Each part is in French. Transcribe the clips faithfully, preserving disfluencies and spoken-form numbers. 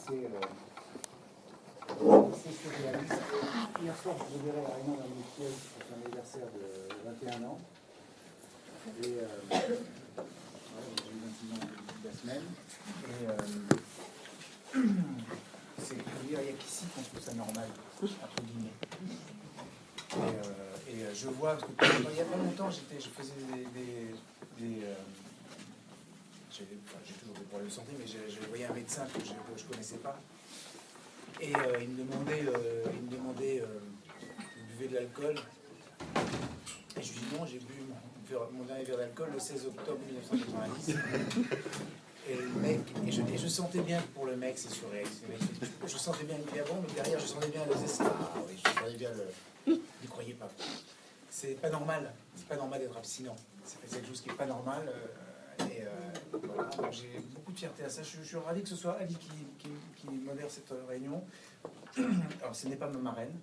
assez, euh, assez surréaliste. Hier soir, je vous verrai à Raymond dans mon piège pour son anniversaire de vingt et un ans. Et euh, ouais, j'ai eu vingt-six ans depuis la semaine. Et euh, c'est, il n'y a qu'ici qu'on trouve ça normal, entre guillemets. Et, euh, et euh, je vois, parce que il n'y a pas longtemps, j'étais, je faisais des... des, des euh, j'ai, enfin, j'ai toujours des problèmes de santé, mais j'ai, j'ai voyé un médecin que je ne connaissais pas. Et euh, il me demandait, euh, il me demandait euh, vous buvez de l'alcool? Et je lui dis non, j'ai bu mon, mon dernier verre d'alcool le seize octobre mille neuf cent quatre-vingt-dix. Et le mec, et je, et je sentais bien que pour le mec, c'est surréaliste. Je, je sentais bien, il me dit ah bon, mais derrière, je sentais bien le zeste. Ah oui, je sentais bien le. N'y croyez pas. C'est pas normal. C'est pas normal d'être abstinent. C'est quelque chose qui n'est pas normal. Euh, et euh, voilà. Donc j'ai beaucoup de fierté à ça. Je, je suis ravi que ce soit Ali qui, qui, qui modère cette réunion. Alors, ce n'est pas ma marraine.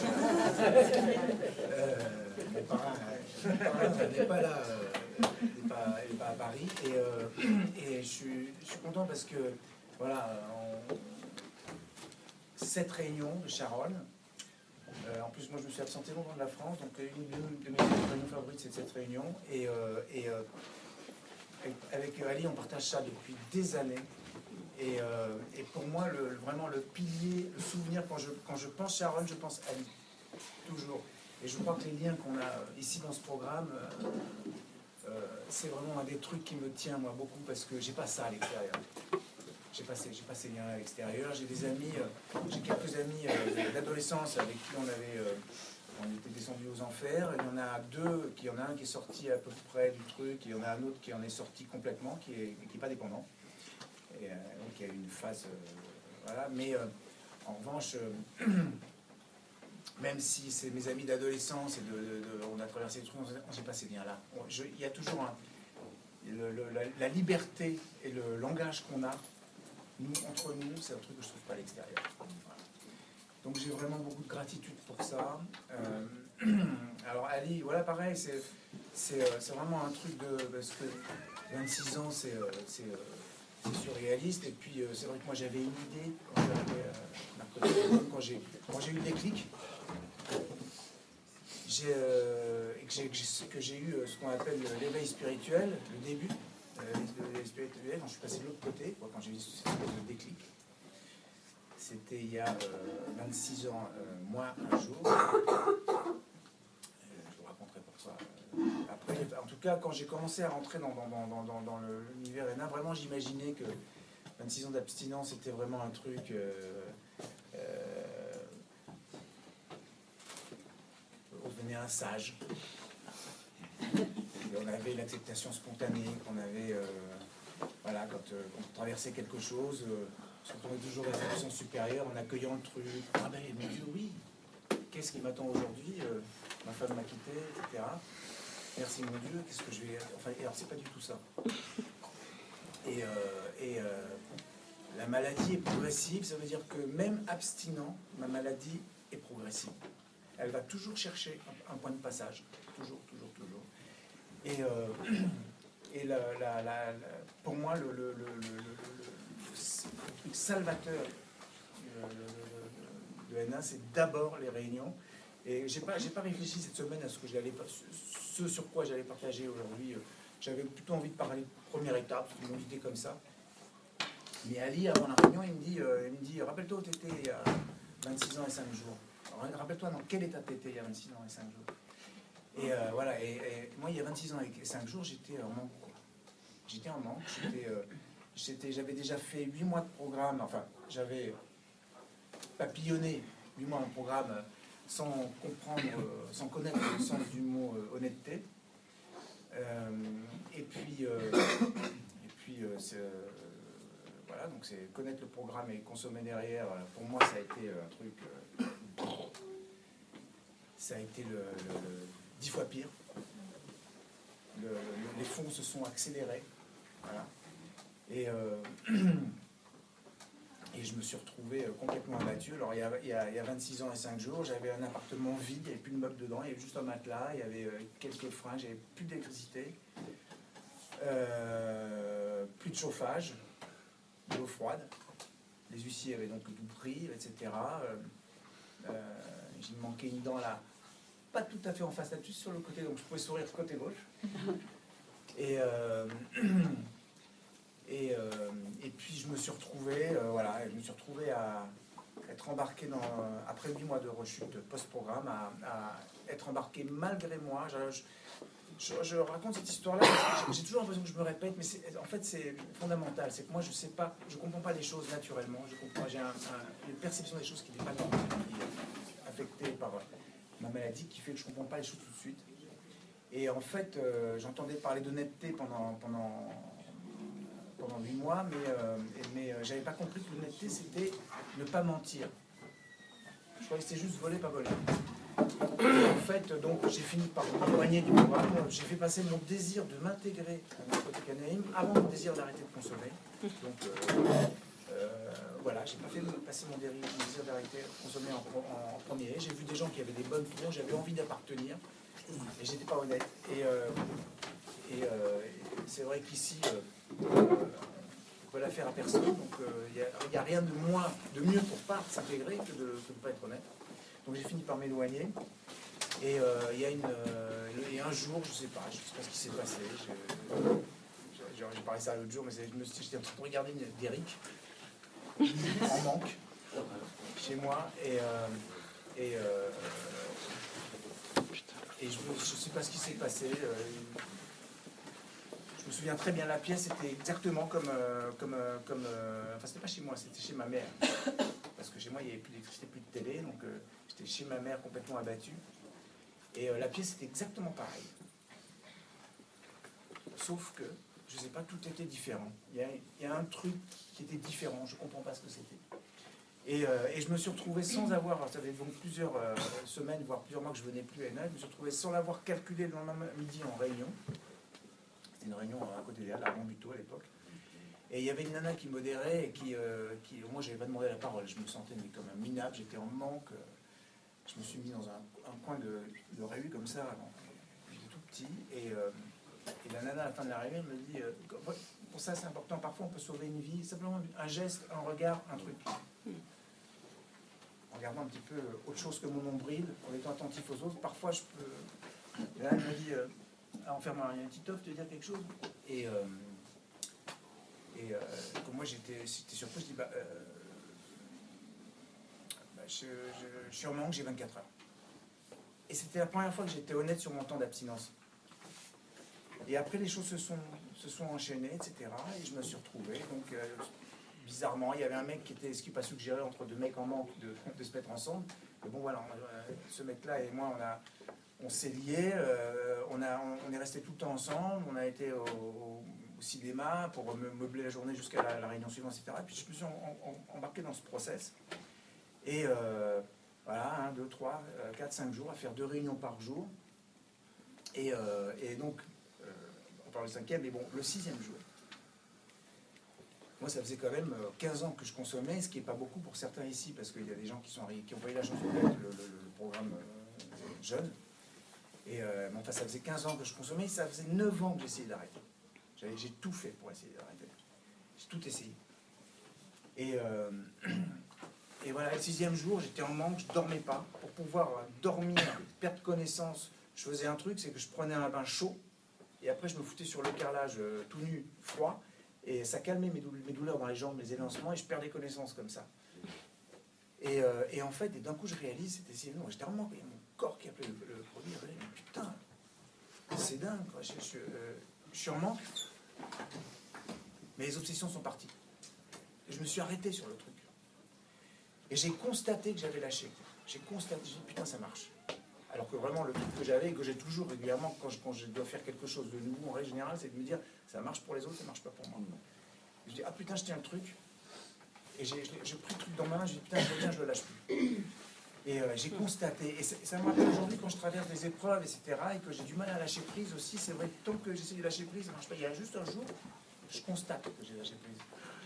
euh, mes parents, elle n'est pas là. Euh, elle n'est pas, elle n'est pas à Paris. Et, euh, et je, suis, je suis content parce que, voilà, on, cette réunion de Charonne. Euh, en plus, moi, je me suis absenté longtemps de la France, donc une de mes réunions favorites, c'est cette réunion. Et, euh, et euh, avec Ali, on partage ça depuis des années. Et, euh, et pour moi, le, vraiment, le pilier, le souvenir, quand je, quand je pense Charonne, je pense Ali. Toujours. Et je crois que les liens qu'on a ici dans ce programme, euh, euh, c'est vraiment un des trucs qui me tient, moi, beaucoup, parce que j'ai pas ça à l'extérieur. J'ai pas, j'ai pas ces liens à l'extérieur. J'ai des amis, euh, j'ai quelques amis euh, d'adolescence avec qui on avait, euh, on était descendus aux enfers. Il y en a deux, il y en a un qui est sorti à peu près du truc, il y en a un autre qui en est sorti complètement, qui est, qui est pas dépendant. Et, euh, donc il y a eu une phase, euh, voilà. Mais euh, en revanche, euh, même si c'est mes amis d'adolescence et de, de, de, on a traversé des trucs, on n'a pas ces liens-là. Il y a toujours un, le, le, la, la liberté et le langage qu'on a. Nous, entre nous, c'est un truc que je ne trouve pas à l'extérieur. Voilà. Donc j'ai vraiment beaucoup de gratitude pour ça. Euh, alors Ali, voilà, pareil, c'est, c'est, euh, c'est vraiment un truc de... Parce que vingt-six ans, c'est, euh, c'est, euh, c'est surréaliste. Et puis euh, c'est vrai que moi j'avais une idée quand j'avais euh, quand j'ai, quand j'ai eu le déclic. J'ai, euh, que, j'ai, que j'ai eu ce qu'on appelle l'éveil spirituel, le début. Euh, spirituel, quand je suis passé de l'autre côté, quoi, quand j'ai eu ce déclic, c'était il y a euh, vingt-six ans, euh, moins un jour. Euh, je vous raconterai pourquoi. Euh, après, en tout cas, quand j'ai commencé à rentrer dans, dans, dans, dans, dans l'univers N A, vraiment j'imaginais que vingt-six ans d'abstinence c'était vraiment un truc. Euh, euh, on devenait un sage. Et on avait l'acceptation spontanée, qu'on avait, euh, voilà, quand, euh, quand on traversait quelque chose, euh, on est toujours dans la position supérieure en accueillant le truc. Ah ben mon Dieu, oui, qu'est-ce qui m'attend aujourd'hui? euh, Ma femme m'a quitté, et cetera. Merci mon Dieu, qu'est-ce que je vais. Enfin, alors c'est pas du tout ça. Et, euh, et euh, la maladie est progressive, ça veut dire que même abstinent, ma maladie est progressive. Elle va toujours chercher un, un point de passage, toujours, toujours, toujours. Et, euh, et la, la, la, la, pour moi, le, le, le, le, le, le truc salvateur de N A, c'est d'abord les réunions. Et j'ai pas, j'ai pas réfléchi cette semaine à ce que j'allais, ce sur quoi j'allais partager aujourd'hui. J'avais plutôt envie de parler de première étape, c'est une idée comme ça. Mais Ali, avant la réunion, il me dit, euh, il me dit, rappelle-toi où tu étais il y a vingt-six ans et cinq jours. Alors, rappelle-toi dans quel état tu étais il y a vingt-six ans et cinq jours. Et euh, voilà, et, et moi, il y a vingt-six ans et cinq jours, j'étais en manque. Quoi. J'étais en manque. J'étais, euh, j'étais, j'avais déjà fait huit mois de programme. Enfin, j'avais papillonné huit mois de programme sans comprendre, euh, sans connaître le sens du mot euh, honnêteté. Euh, et puis, euh, et puis euh, c'est, euh, voilà, donc c'est connaître le programme et consommer derrière. Pour moi, ça a été un truc. Euh, ça a été le, le, le dix fois pire. Le, le, les fonds se sont accélérés. Voilà. Et, euh, et je me suis retrouvé complètement abattu. Alors, il y a, il y a, il y a vingt-six ans et cinq jours, j'avais un appartement vide, il n'y avait plus de meubles dedans, il y avait juste un matelas, il y avait quelques fringues, j'avais plus d'électricité, euh, plus de chauffage, de l'eau froide, les huissiers avaient donc tout pris, et cetera. Euh, euh, J'ai manqué une dent là, pas tout à fait en face là-dessus, sur le côté, donc je pouvais sourire côté gauche. Et, euh, et, euh, et puis je me suis retrouvé, euh, voilà, je me suis retrouvé à être embarqué dans, après huit mois de rechute post-programme, à, à être embarqué malgré moi. Je, je, je raconte cette histoire-là parce que j'ai toujours l'impression que je me répète, mais en fait c'est fondamental. C'est que moi je sais pas, je comprends pas les choses naturellement. Je comprends, j'ai un, un, une perception des choses qui n'est pas normale, qui est affectée par ma maladie, qui fait que je comprends pas les choses tout de suite. Et en fait, euh, j'entendais parler d'honnêteté pendant pendant pendant huit mois, mais euh, mais euh, j'avais pas compris que l'honnêteté c'était ne pas mentir. Je croyais que c'était juste voler, pas voler. Et en fait, donc, j'ai fini par m'éloigner du programme. J'ai fait passer mon désir de m'intégrer à Narcotic Anonyme avant mon désir d'arrêter de consommer. Donc, euh, euh, voilà, j'ai pas fait passer mon désir d'arrêter de consommer en, en, en premier. J'ai vu des gens qui avaient des bonnes tours, j'avais envie d'appartenir, et j'étais pas honnête. Et, euh, et, euh, et c'est vrai qu'ici, euh, euh, on peut la faire à personne. Donc, il euh, n'y a, a rien de moins, de mieux pour pas s'intégrer que de ne pas être honnête. Donc j'ai fini par m'éloigner. Et euh, il y a une, euh, et un jour, je sais pas, je sais pas ce qui s'est passé. J'ai parlé ça l'autre jour, mais j'étais en train de regarder Derrick en manque chez moi et euh, et, euh, et je ne sais pas ce qui s'est passé. Euh, je me souviens très bien, la pièce était exactement comme euh, comme euh, comme. Euh, enfin, c'était pas chez moi, c'était chez ma mère. Parce que chez moi, il n'y avait plus d'électricité, plus de télé, donc euh, j'étais chez ma mère complètement abattue. Et euh, la pièce était exactement pareille. Sauf que, je ne sais pas, tout était différent. Il y a, il y a un truc qui était différent, je ne comprends pas ce que c'était. Et, euh, et je me suis retrouvé sans avoir, ça fait donc plusieurs euh, semaines, voire plusieurs mois que je ne venais plus à N A, je me suis retrouvé sans l'avoir calculé le lendemain midi en réunion. C'était une réunion à côté d'elle, à Rambuteau à l'époque. Et il y avait une nana qui modérait et qui, euh, qui moi je n'avais pas demandé la parole, je me sentais mais comme un minable, j'étais en manque, je me suis mis dans un, un coin de, de réu comme ça, j'étais tout petit, et, euh, et la nana à la fin de la réunion me dit, euh, pour ça c'est important, parfois on peut sauver une vie, simplement un geste, un regard, un truc. En regardant un petit peu autre chose que mon nombril, en étant attentif aux autres, parfois je peux... Et là elle me dit, euh, enferme-moi, il y a un petit offre, tu veux dire quelque chose? Et... Euh, Et euh, comme moi j'étais surpris, je dis bah, euh, bah je, je, je suis en manque, j'ai vingt-quatre heures. Et c'était la première fois que j'étais honnête sur mon temps d'abstinence. Et après les choses se sont, se sont enchaînées, et cetera. Et je me suis retrouvé. Donc euh, bizarrement, il y avait un mec qui était, ce qui n'est pas suggéré entre deux mecs en manque de, de se mettre ensemble. Et bon voilà, on, ce mec-là et moi, on a, on s'est liés, euh, on, a, on, on est restés tout le temps ensemble, on a été au, au cinéma pour me meubler la journée jusqu'à la, la réunion suivante, et cetera. Et puis je me suis en, en, embarqué dans ce process. Et euh, voilà, un, deux, trois, quatre, cinq jours, à faire deux réunions par jour. Et, euh, et donc, euh, on parle du cinquième, mais bon, le sixième jour. Moi, ça faisait quand même quinze ans que je consommais, ce qui n'est pas beaucoup pour certains ici, parce qu'il y a des gens qui, sont, qui ont pas eu la chance de connaître le, le, le programme euh, jeune. Et euh, enfin, ça faisait quinze ans que je consommais, ça faisait neuf ans que j'essayais d'arrêter. J'ai tout fait pour essayer d'arrêter. J'ai tout essayé. Et, euh, et voilà, le sixième jour, j'étais en manque, je ne dormais pas. Pour pouvoir dormir, perdre connaissance, je faisais un truc, c'est que je prenais un bain chaud, et après je me foutais sur le carrelage euh, tout nu, froid, et ça calmait mes, douleurs, mes douleurs dans les jambes, mes élancements, et je perdais connaissance comme ça. Et, euh, et en fait, d'un coup, je réalise, c'était non, j'étais en manque, il y a mon corps qui appelait le, le produit, et mais putain, c'est dingue, quoi. Je, je, euh, je suis en manque. Mais les obsessions sont parties. Et je me suis arrêté sur le truc. Et j'ai constaté que j'avais lâché. J'ai constaté, j'ai dit putain ça marche. Alors que vraiment le truc que j'avais et que j'ai toujours régulièrement quand je, quand je dois faire quelque chose de nouveau en règle générale, c'est de me dire ça marche pour les autres, ça marche pas pour moi. Et je dis ah putain je tiens le truc. Et j'ai pris le truc dans ma main, je dis putain je reviens, je le lâche plus. Et euh, j'ai constaté, et ça me rappelle aujourd'hui quand je traverse des épreuves, et cetera, et que j'ai du mal à lâcher prise aussi, c'est vrai que tant que j'essaie de lâcher prise, ça marche pas. Il y a juste un jour, je constate que j'ai lâché prise.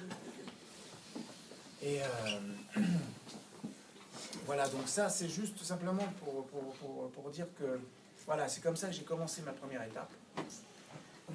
Et euh, voilà, donc ça c'est juste tout simplement pour, pour, pour, pour dire que, voilà, c'est comme ça que j'ai commencé ma première étape.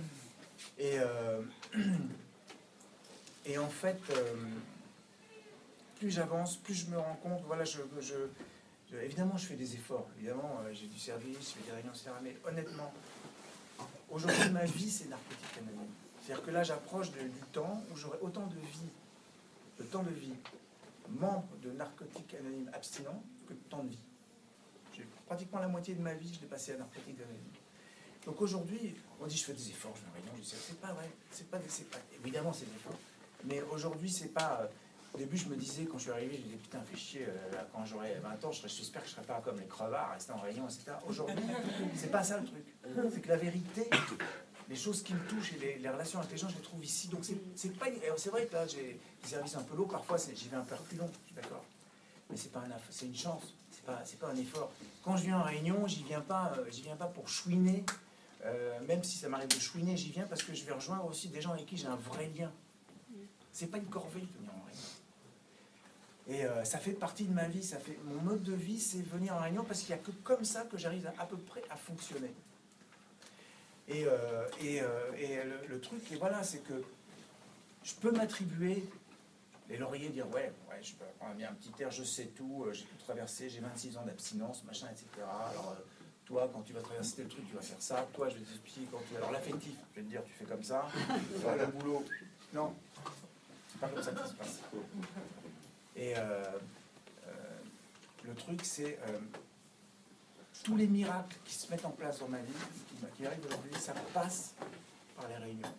Et, euh, et en fait... Euh, plus j'avance, plus je me rends compte, voilà, je, je, je évidemment je fais des efforts, évidemment euh, j'ai du service, je fais des réunions, et cetera. Mais honnêtement, aujourd'hui ma vie c'est Narcotique Anonyme. C'est-à-dire que là j'approche du temps où j'aurai autant de vie, de temps de vie, membre de Narcotique Anonyme abstinent que de temps de vie. J'ai pratiquement la moitié de ma vie, je l'ai passé à Narcotique Anonyme. Donc aujourd'hui, on dit je fais des efforts, je me réunion, je dis c'est pas vrai, c'est pas, c'est pas, évidemment c'est des efforts, mais aujourd'hui c'est pas, euh, au début je me disais quand je suis arrivé, je me disais putain fais chier, euh, là, quand j'aurai vingt ans, j'espère que je serai pas comme les crevards, rester en réunion, et cetera. Aujourd'hui, c'est pas ça le truc, c'est que la vérité, les choses qui me touchent et les, les relations avec les gens, je les trouve ici, donc c'est pas, c'est vrai que là j'ai des services un peu lourds, parfois j'y vais un peu reculons, je suis d'accord, mais c'est pas un, c'est une chance, c'est pas, c'est pas un effort. Quand je viens en réunion, j'y viens pas, euh, j'y viens pas pour chouiner. Euh, même si ça m'arrive de chouiner, j'y viens parce que je vais rejoindre aussi des gens avec qui j'ai un vrai lien. C'est pas une corvée de venir en réunion. Et euh, ça fait partie de ma vie, ça fait mon mode de vie, c'est venir en réunion parce qu'il n'y a que comme ça que j'arrive à, à peu près à fonctionner. Et, euh, et, euh, et le, le truc, et voilà, c'est que je peux m'attribuer les lauriers, dire ouais, ouais, je peux prendre bien un petit air, je sais tout, euh, j'ai tout traversé, j'ai vingt-six ans d'abstinence, machin, et cetera. Alors euh, toi, quand tu vas traverser tel truc, tu vas faire ça. Toi, je vais t'expliquer quand tu... Alors, l'affectif, je vais te dire, tu fais comme ça. Toi, le boulot, non. C'est pas comme ça que ça se passe. Et euh, euh, le truc, c'est... Euh, tous les miracles qui se mettent en place dans ma vie, qui, qui arrivent aujourd'hui, ça passe par les réunions.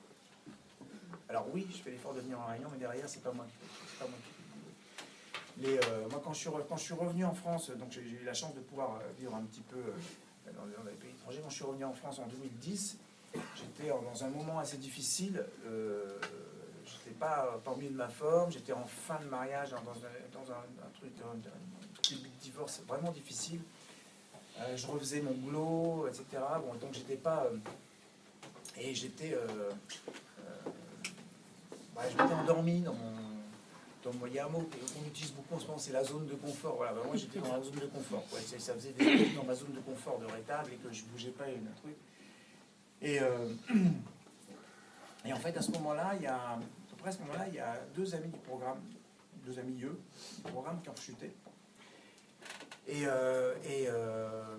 Alors oui, je fais l'effort de venir en réunion, mais derrière, c'est pas moi qui fais. C'est pas moi qui fais. Les, euh, moi, quand je, suis re, quand je suis revenu en France, donc j'ai eu la chance de pouvoir euh, vivre un petit peu euh, dans, dans les pays étrangers. Quand je suis revenu en France en deux mille dix, j'étais dans un moment assez difficile. Euh, j'étais pas, pas au milieu de ma forme, j'étais en fin de mariage, dans, un, dans un, un truc, un, un divorce vraiment difficile. Euh, je refaisais mon boulot, et cetera. Bon, donc j'étais pas... Euh, et j'étais... Euh, euh, bah, je m'étais endormi dans mon... Il y a un mot qu'on utilise beaucoup en ce moment, c'est la zone de confort. Voilà, bah moi j'étais dans la zone de confort. Ouais, ça faisait des années dans ma zone de confort de rétable et que je ne bougeais pas et un truc. Et, euh, et en fait, à ce moment-là, il y a, à peu près à ce moment-là, il y a deux amis du programme, deux amis eux, du programme qui ont rechuté. Et, euh, et, euh,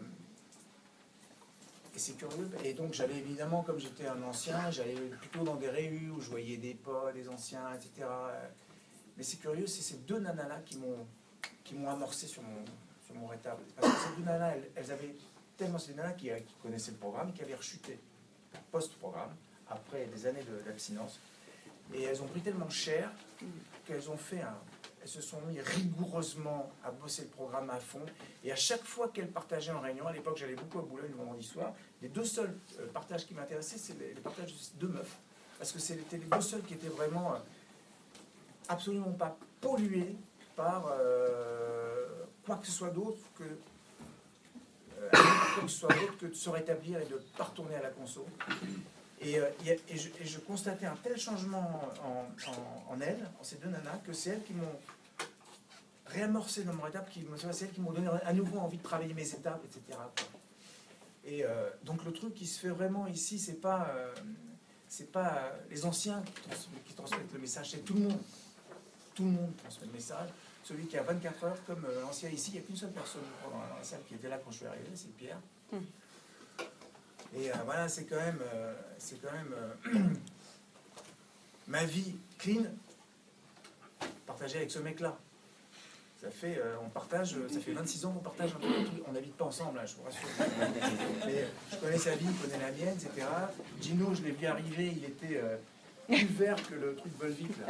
et c'est curieux. Et donc j'allais évidemment, comme j'étais un ancien, j'allais plutôt dans des réus où je voyais des potes, des anciens, et cetera. Mais c'est curieux, c'est ces deux nanas-là qui m'ont qui m'ont amorcé sur mon, sur mon rétable. Parce que ces deux nanas, elles, elles avaient tellement, ces deux nanas qui, qui connaissaient le programme, qui avaient rechuté post-programme, après des années d'abstinence. Et elles ont pris tellement cher qu'elles ont fait un... Elles se sont mis rigoureusement à bosser le programme à fond. Et à chaque fois qu'elles partageaient en réunion, à l'époque j'allais beaucoup à Boulogne le vendredi soir, les deux seuls euh, partages qui m'intéressaient, c'est les, les partages de deux meufs. Parce que c'était les deux seuls qui étaient vraiment... Euh, absolument pas pollué par euh, quoi que ce soit d'autre que euh, quoi que ce soit d'autre que de se rétablir et de ne pas retourner à la conso. Et, euh, et, et, je, et je constatais un tel changement en, en, en elles, en ces deux nanas, que c'est elles qui m'ont réamorcé dans mon étape, c'est elles qui m'ont donné à nouveau envie de travailler mes étapes, et cetera. Et euh, donc le truc qui se fait vraiment ici, c'est pas, euh, c'est pas les anciens qui, trans qui transmettent le message, c'est tout le monde. Tout le monde transmet le message. Celui qui a vingt-quatre heures, comme euh, l'ancien ici, il n'y a qu'une seule personne dans la, dans la salle qui était là quand je suis arrivé, c'est Pierre. Mm. Et euh, voilà, c'est quand même, euh, c'est quand même euh, ma vie clean partagée avec ce mec-là. Ça fait, euh, on partage, ça fait vingt-six ans qu'on partage un truc, on n'habite pas ensemble, là, je vous rassure. Mais je connais sa vie, il connaît la mienne, et cetera. Gino, je l'ai vu arriver, il était... Euh, plus vert que le truc Volvic là.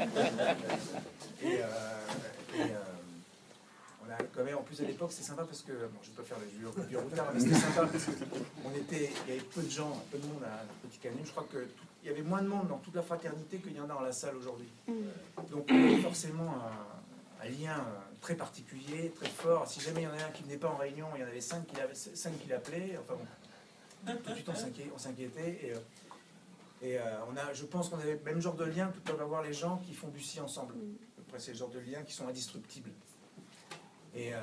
Et, euh, et euh, on a quand même, en plus à l'époque c'était sympa parce que, bon je ne vais pas faire le vieux routard, mais c'était sympa parce qu'on était, il y avait peu de gens, peu de monde à Petit Canyon. Je crois qu'il y avait moins de monde dans toute la fraternité qu'il y en a dans la salle aujourd'hui. Donc il y avait forcément un, un lien très particulier, très fort. Si jamais il y en avait un qui ne venait pas en réunion, il y en avait cinq qui l'appelaient. Enfin bon, tout de suite on s'inquiétait. Et, Et euh, on a, je pense qu'on avait le même genre de lien que peuvent avoir les gens qui font du si ensemble. Après, c'est le genre de liens qui sont indestructibles. Et euh,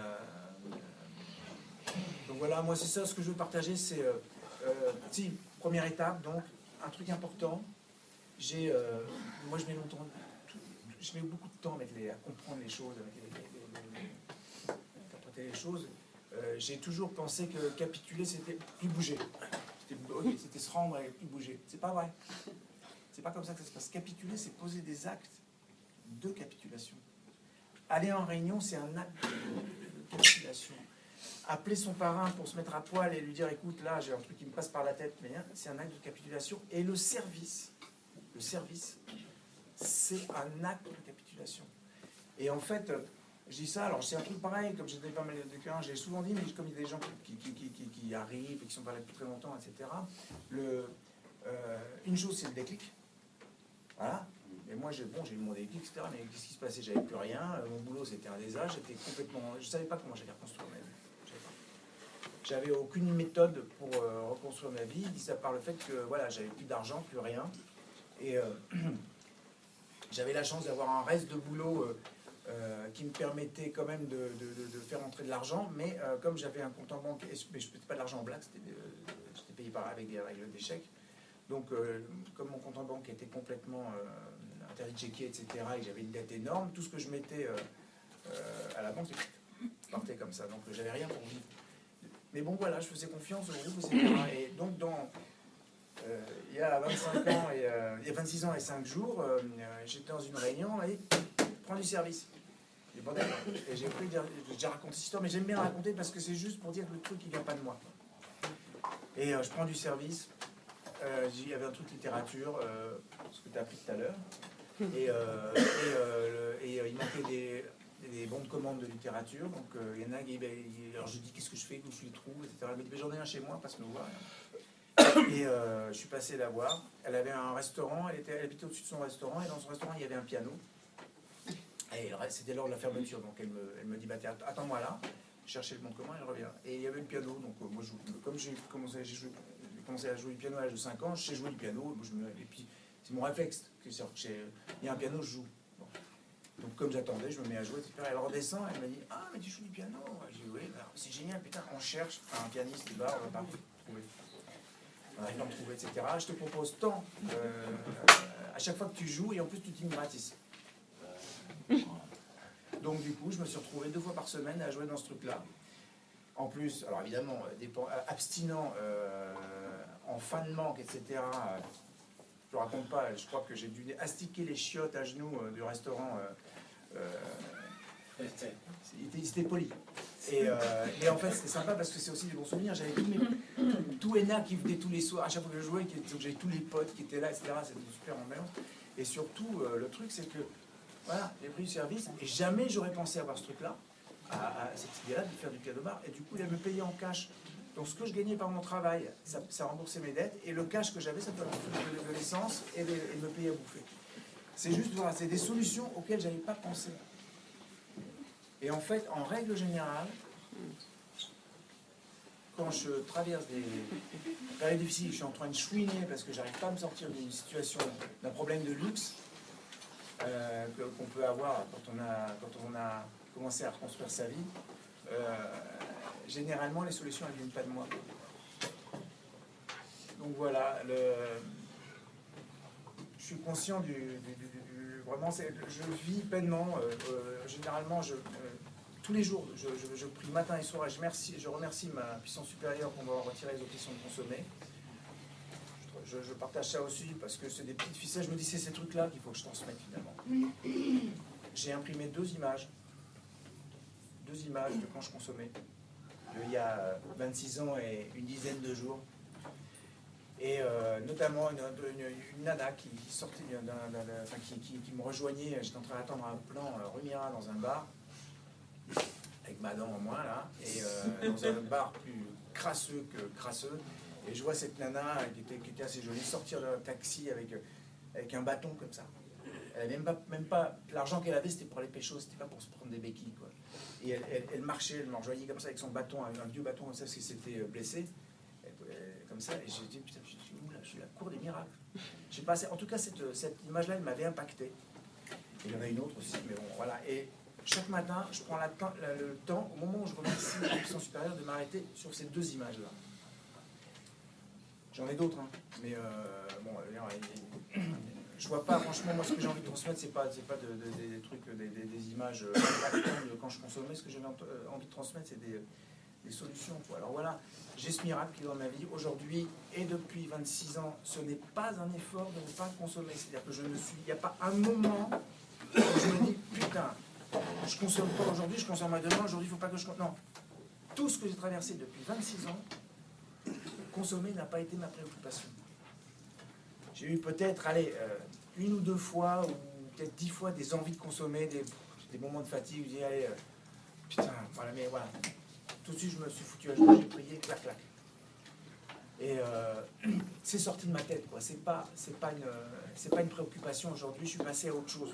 donc voilà, moi c'est ça ce que je veux partager, c'est euh, euh, si, première étape, donc un truc important. J'ai, euh, moi je mets longtemps, tout, je mets beaucoup de temps à, mettre les, à comprendre les choses, à, les, les, les, les, interpréter les choses. Euh, j'ai toujours pensé que capituler, c'était plus bouger. C'était se rendre et plus bouger. C'est pas vrai. C'est pas comme ça que ça se passe. Capituler, c'est poser des actes de capitulation. Aller en réunion, c'est un acte de capitulation. Appeler son parrain pour se mettre à poil et lui dire, écoute, là, j'ai un truc qui me passe par la tête, mais hein, c'est un acte de capitulation. Et le service, le service, c'est un acte de capitulation. Et en fait, je dis ça, alors c'est un truc pareil, comme j'ai donné pas mal de cas, j'ai souvent dit, mais comme il y a des gens qui, qui, qui, qui, qui arrivent et qui sont pas là depuis très longtemps, et cetera. Le, euh, une chose, c'est le déclic. Voilà. Et moi, j'ai bon, j'ai eu mon déclic, et cetera. Mais qu'est-ce qui se passait? J'avais plus rien. Mon boulot, c'était un désastre. J'étais complètement. Je savais pas comment j'allais reconstruire ma vie. J'avais aucune méthode pour euh, reconstruire ma vie, mis à part le fait que voilà, j'avais plus d'argent, plus rien. Et euh, j'avais la chance d'avoir un reste de boulot euh, euh, qui me permettait quand même de, de, de, de faire entrer de l'argent. Mais euh, comme j'avais un compte en banque, mais je ne mettais pas de l'argent en black, c'était euh, j'étais payé par, avec des règles d'échec. Donc, euh, comme mon compte en banque était complètement euh, interdit de checker, et cetera, et j'avais une dette énorme, tout ce que je mettais euh, euh, à la banque partait comme ça. Donc, j'avais rien pour vivre. Mais bon, voilà, je faisais confiance au groupe, et cetera. Et donc, dans, euh, il y a vingt-cinq ans, et, euh, il y a vingt-six ans et cinq jours, euh, j'étais dans une réunion et prends du service. Et bon, d'accord. Et j'ai pris, j'ai déjà raconté cette histoire, mais j'aime bien la raconter parce que c'est juste pour dire que le truc, il ne vient pas de moi. Et euh, je prends du service. Euh, il y avait un truc littérature, euh, ce que tu as appris tout à l'heure. Et, euh, et, euh, le, et euh, il manquait des, des bons de commande de littérature. Donc euh, il y en a qui. Ben, alors je dis qu'est-ce que je fais, où je les trouve, et cetera. Elle me dit j'en ai un chez moi, passe me voir. Et euh, je suis passé la voir. Elle avait un restaurant, elle, était, elle habitait au-dessus de son restaurant, et dans son restaurant il y avait un piano. Et c'était l'heure de la fermeture, donc elle me, elle me dit bah, attends-moi là. Je cherchais le bon de commande, elle revient. Et il y avait le piano, donc euh, moi je, comme j'ai commencé, j'ai joué. J'ai commencé à jouer du piano à l'âge de cinq ans, je sais jouer du piano, je me, et puis c'est mon réflexe. Il y a un piano, je joue. Bon. Donc comme j'attendais, je me mets à jouer, et cetera. Elle redescend, elle m'a dit ah, mais tu joues du piano? J'ai dit oui, c'est génial, putain, on cherche un pianiste, et bah, on va pas trouver. On arrive à en trouver, et cetera. Je te propose tant euh, à chaque fois que tu joues, et en plus tu teams gratis. Donc du coup, je me suis retrouvé deux fois par semaine à jouer dans ce truc-là. En plus, alors évidemment, dépend, abstinent, euh, en fin de manque, et cetera. Je ne raconte pas, je crois que j'ai dû astiquer les chiottes à genoux euh, du restaurant. Euh, euh, il était poli. Et, euh, et en fait, c'était sympa parce que c'est aussi des bons souvenirs. J'avais tous mes tout, tout N A qui venait tous les soirs, à chaque fois que je jouais, j'avais tous les potes qui étaient là, et cetera. C'était une super ambiance. Et surtout, euh, le truc, c'est que, voilà, j'ai pris du service et jamais j'aurais pensé avoir ce truc-là. À, à cette idée-là de faire du piano bar, et du coup, il me payait en cash. Donc, ce que je gagnais par mon travail, ça, ça remboursait mes dettes, et le cash que j'avais, ça me donnait de, de l'essence et, de, et de me payer à bouffer. C'est juste, voilà, c'est des solutions auxquelles je n'avais pas pensé. Et en fait, en règle générale, quand je traverse des périodes difficiles, je suis en train de chouiner parce que j'arrive pas à me sortir d'une situation, d'un problème de luxe euh, qu'on peut avoir quand on a, quand on a commencer à reconstruire sa vie, euh, généralement les solutions elles ne viennent pas de moi. Donc voilà, le, je suis conscient du, du, du, du vraiment, je vis pleinement. Euh, euh, généralement, je, euh, tous les jours, je, je, je prie matin et soir et je, remercie, je remercie ma puissance supérieure pour m'avoir retiré les options de consommer. Je, je partage ça aussi parce que c'est des petites ficelles. Je me dis c'est ces trucs-là qu'il faut que je transmette finalement. J'ai imprimé deux images. Deux images de quand je consommais, il y a vingt-six ans et une dizaine de jours. Et euh, notamment une, une, une nana qui, qui sortait, d'un, d'un, d'un, enfin, qui, qui, qui me rejoignait. J'étais en train d'attendre un plan euh, Rumira dans un bar, avec ma dent en moins là, et euh, dans un bar plus crasseux que crasseux. Et je vois cette nana qui était, qui était assez jolie sortir d'un taxi avec, avec un bâton comme ça. Elle même pas, même pas l'argent qu'elle avait, c'était pour aller pécho, c'était pas pour se prendre des béquilles, quoi. Et elle, elle, elle marchait, elle me rejoignait comme ça avec son bâton, un vieux bâton comme ça, parce qu'il s'était blessé, elle, elle, comme ça. Et j'ai dit putain, je suis où là? Je suis à la cour des miracles. J'ai passé, en tout cas, cette, cette image-là, elle m'avait impacté. Et il y en a une autre aussi, mais bon, voilà. Et chaque matin, je prends la, la, le temps, au moment où je remercie la puissance supérieure, de m'arrêter sur ces deux images-là. J'en ai d'autres, hein, mais euh, bon, je vois pas, franchement, moi ce que j'ai envie de transmettre, c'est pas, c'est pas de, de, des, des trucs, des, des, des images euh, quand je consommais, ce que j'avais envie de transmettre, c'est des, des solutions. Quoi. Alors voilà, j'ai ce miracle qui est dans ma vie aujourd'hui et depuis vingt-six ans, ce n'est pas un effort de ne pas consommer. C'est-à-dire que je ne suis, il n'y a pas un moment où je me dis, putain, je consomme pas aujourd'hui, je consomme demain, aujourd'hui il ne faut pas que je consomme. Non, tout ce que j'ai traversé depuis vingt-six ans, consommer n'a pas été ma préoccupation. J'ai eu peut-être, allez, euh, une ou deux fois, ou peut-être dix fois, des envies de consommer, des, des moments de fatigue, où je dis, allez, euh, putain, voilà, mais voilà. Tout de suite, je me suis foutu à genoux, j'ai prié, clac, clac. Et euh, c'est sorti de ma tête, quoi. C'est pas, c'est pas une, c'est pas une préoccupation aujourd'hui, je suis passé à autre chose.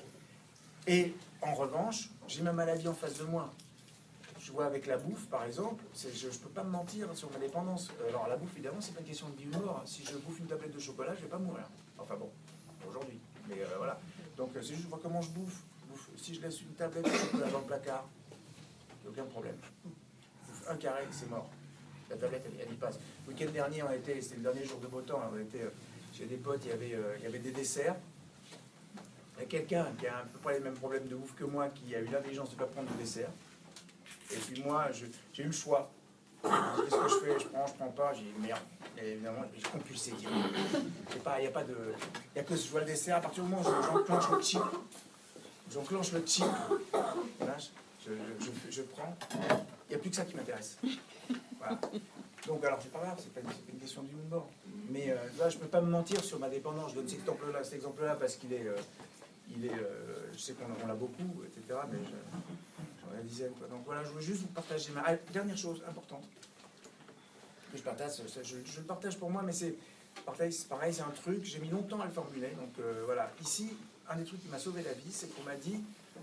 Et en revanche, j'ai ma maladie en face de moi. Je vois avec la bouffe, par exemple, je ne peux pas me mentir sur ma dépendance. Alors la bouffe, évidemment, c'est pas une question de vie ou de mort. Si je bouffe une tablette de chocolat, je ne vais pas mourir. Enfin bon, aujourd'hui. Mais euh, voilà. Donc c'est juste voir comment je bouffe. bouffe. Si je laisse une tablette de chocolat dans le placard, il n'y a aucun problème. Je bouffe un carré, c'est mort. La tablette, elle, elle y passe. Le week-end dernier, on était, c'était le dernier jour de beau temps, on était euh, chez des potes, il y avait, euh, il y avait des desserts. Il y a quelqu'un qui a à peu près les mêmes problèmes de bouffe que moi, qui a eu l'intelligence de ne pas prendre de dessert. Et puis moi, j'ai eu le choix. Qu'est-ce que je fais? Je prends, je prends pas. J'ai dit merde. Et évidemment, j'ai compulsé. Il n'y a pas de. Il y a que je vois le dessert. À partir du moment où j'enclenche le chip, j'enclenche le chip, voilà, je, je, je, je prends. Il n'y a plus que ça qui m'intéresse. Voilà. Donc alors c'est pas grave, c'est pas, pas une question du monde mort. Mais euh, là, je peux pas me mentir sur ma dépendance. Je donne cet exemple-là, cet exemple-là parce qu'il est, euh, il est, euh, je sais qu'on l'a beaucoup, et cetera. Mais je, la dizaine, quoi. Donc voilà, je veux juste vous partager ma... Ah, dernière chose importante que je partage, je, je, je le partage pour moi, mais c'est pareil, c'est un truc, j'ai mis longtemps à le formuler. Donc euh, voilà, ici, un des trucs qui m'a sauvé la vie, c'est qu'on m'a dit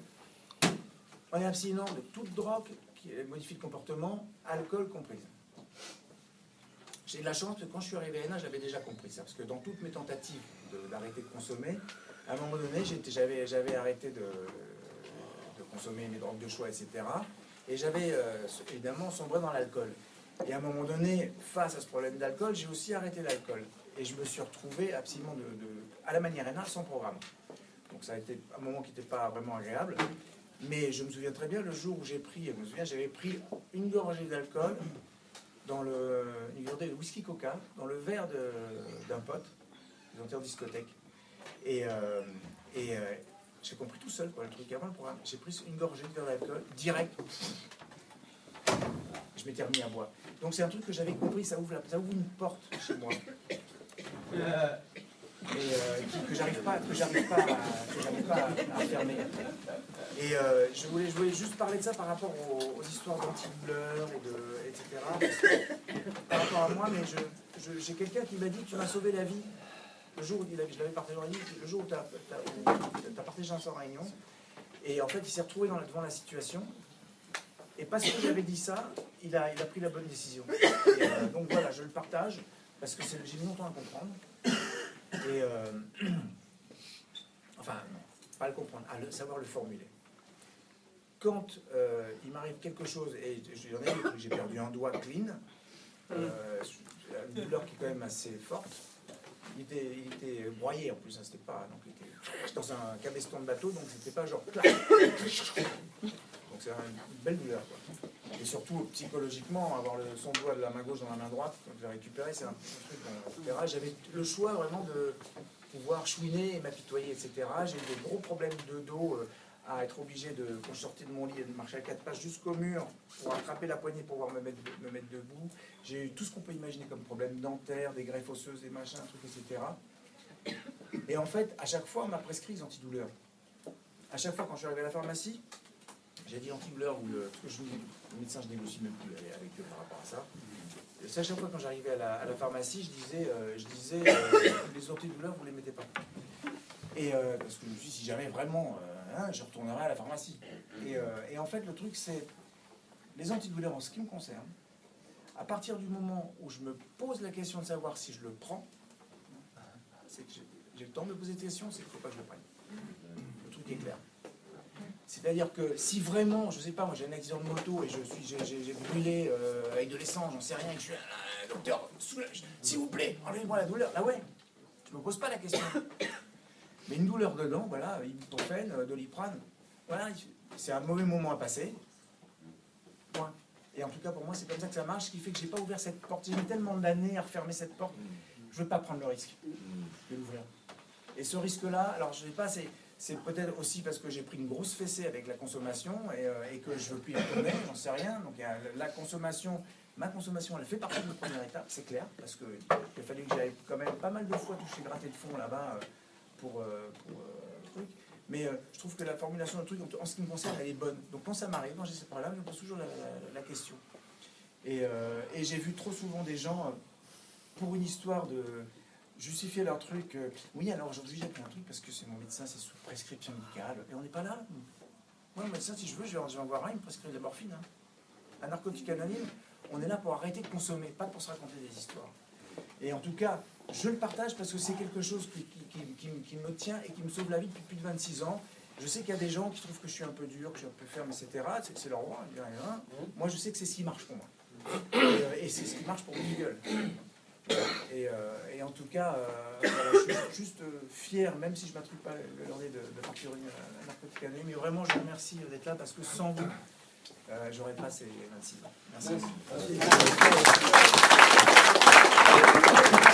on est abstinent de toute drogue qui modifie le comportement, alcool compris. J'ai de la chance que quand je suis arrivé à N A, j'avais déjà compris ça, parce que dans toutes mes tentatives d'arrêter de, de consommer, à un moment donné, j'avais arrêté de de consommer mes drogues de choix, et cetera. Et j'avais euh, évidemment sombré dans l'alcool. Et à un moment donné, face à ce problème d'alcool, j'ai aussi arrêté l'alcool. Et je me suis retrouvé absolument de, de, à la manière N A, sans programme. Donc ça a été un moment qui n'était pas vraiment agréable. Mais je me souviens très bien, le jour où j'ai pris, je me souviens, j'avais pris une gorgée d'alcool dans le, une gorgée de whisky coca, dans le verre d'un pote, ils étaient en discothèque. Et, euh, et euh, j'ai compris tout seul, quoi, le truc avant le programme. J'ai pris une gorgée de verre d'alcool, direct. Je m'étais remis à boire. Donc c'est un truc que j'avais compris, ça ouvre, la, ça ouvre une porte chez moi. Euh, et euh, que j'arrive pas, que j'arrive pas, à, que j'arrive pas à, à fermer. Et euh, je, voulais, je voulais juste parler de ça par rapport aux, aux histoires d'antidouleurs, et, de, et cetera. Parce que, par rapport à moi, mais je, je, j'ai quelqu'un qui m'a dit tu m'as sauvé la vie. Le jour où il a, je l'avais partagé en réunion, le jour où tu as, as, as partagé ça en réunion, et en fait il s'est retrouvé dans la, devant la situation, et parce que j'avais dit ça, il a, il a pris la bonne décision. Et, euh, donc voilà, je le partage, parce que j'ai mis longtemps à comprendre, et euh, enfin, non, pas le comprendre, à le, savoir le formuler. Quand euh, il m'arrive quelque chose, et j'en ai eu, j'ai perdu un doigt clean, euh, une douleur qui est quand même assez forte. Il était, il était broyé en plus, hein, c'était pas. Donc il était dans un cabeston de bateau, donc c'était pas genre. Donc c'est une belle douleur, quoi. Et surtout psychologiquement, avoir le, son doigt de la main gauche dans la main droite, quand je l'ai récupéré, c'est un truc, et cetera. J'avais le choix vraiment de pouvoir chouiner et m'apitoyer, et cetera. J'ai eu des gros problèmes de dos. Euh, à être obligé de, quand je sortais de mon lit et de marcher à quatre pattes jusqu'au mur pour attraper la poignée pour pouvoir me mettre, me mettre debout. J'ai eu tout ce qu'on peut imaginer comme problème dentaire, des greffes osseuses, des machins, trucs, et cetera. Et en fait, à chaque fois, on m'a prescrit des antidouleurs. À chaque fois, quand je suis arrivé à la pharmacie, j'ai dit antidouleur, ou le, parce que je, le médecin, je négocie même plus avec eux par rapport à ça. Et à chaque fois, quand j'arrivais à la, à la pharmacie, je disais, euh, je disais euh, les antidouleurs, vous ne les mettez pas. Et euh, parce que je me suis dit, si jamais vraiment... Euh, Hein, je retournerai à la pharmacie. Et, euh, et en fait, le truc, c'est les antidouleurs en ce qui me concerne. À partir du moment où je me pose la question de savoir si je le prends, c'est que j'ai le temps de me poser des questions, c'est qu'il ne faut pas que je le prenne. Le truc est clair. C'est-à-dire que si vraiment, je ne sais pas, moi j'ai un accident de moto et je suis, j'ai brûlé euh, avec de l'essence, j'en sais rien, et que je suis ah, docteur, s'il vous plaît, enlevez-moi la douleur. Là ouais, je ne me pose pas la question. mais une douleur dedans, voilà, ibuprofène, euh, Doliprane, voilà, c'est un mauvais moment à passer. Point. Et en tout cas, pour moi, c'est comme ça que ça marche, ce qui fait que j'ai pas ouvert cette porte. J'ai mis tellement d'années à refermer cette porte, je veux pas prendre le risque de l'ouvrir. Et ce risque-là, alors je sais pas, c'est... C'est peut-être aussi parce que j'ai pris une grosse fessée avec la consommation et, euh, et que je ne veux plus y retourner, j'en sais rien. Donc il y a la consommation, ma consommation, elle fait partie de la première étape, c'est clair, parce qu'il a fallu que j'aille quand même pas mal de fois toucher gratter de fond là-bas euh, pour, euh, pour euh, le truc. Mais euh, je trouve que la formulation du truc, en ce qui me concerne, elle est bonne. Donc quand ça m'arrive, quand j'ai ces problèmes, je me pose toujours la, la, la question. Et, euh, et j'ai vu trop souvent des gens, euh, pour une histoire de... justifier leur truc. Euh, oui, alors aujourd'hui j'ai pris un truc parce que c'est mon médecin, c'est sous prescription médicale. Et on n'est pas là. Moi, mon médecin, si je veux, je vais en, je vais en voir un, il me prescrit de la morphine. Hein. Un narcotique anonyme, on est là pour arrêter de consommer, pas pour se raconter des histoires. Et en tout cas, je le partage parce que c'est quelque chose qui, qui, qui, qui, qui me tient et qui me sauve la vie depuis plus de vingt-six ans. Je sais qu'il y a des gens qui trouvent que je suis un peu dur, que je suis un peu ferme, et cetera. C'est leur droit. Moi, je sais que c'est ce qui marche pour moi. Et, euh, et c'est ce qui marche pour Google. Et, euh, et en tout cas, euh, voilà, je suis juste euh, fier, même si je ne m'attribue pas le journée de, de partir à narcotique anonyme, mais vraiment je vous remercie d'être là parce que sans vous, euh, j'aurais pas ces vingt-six ans. Merci. Merci. Merci.